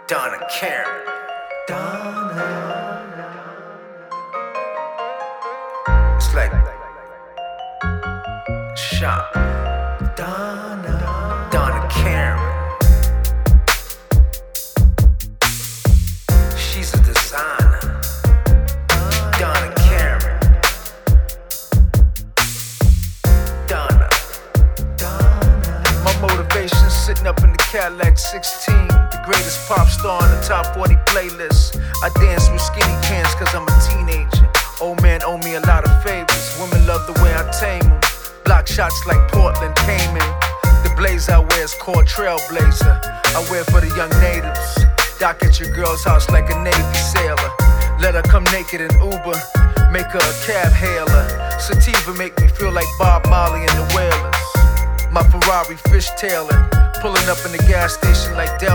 Donna Karen. It's like shop. Donna Karen. She's a designer. Donna Karen. Donna. My motivation's sitting up in the Cadillac 16. The greatest pop star on the top 40 playlist. I dance with skinny pants cause I'm a teenager. Old man owe me a lot of favors. Women love the way I tame them. Block shots like Portland Cayman. The blazer I wear is called Trailblazer. I wear for the young natives. Dock at your girl's house like a Navy sailor. Let her come naked in Uber. Make her a cab hailer. Sativa make me feel like Bob Marley and the Wailers. My Ferrari fishtailing. Pulling up in the gas station like Del